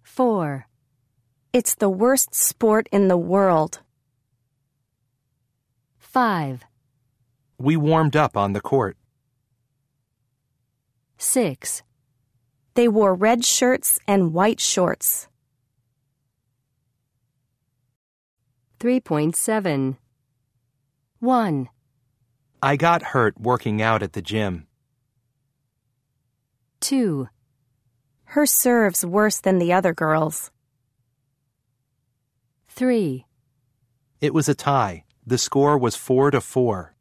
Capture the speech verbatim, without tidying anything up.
four. It's the worst sport in the world. five. We warmed up on the court. six. They wore red shirts and white shorts. three point seven. one. I got hurt working out at the gym. two. Her serve's worse than the other girls. three. It was a tie. The score was four to four.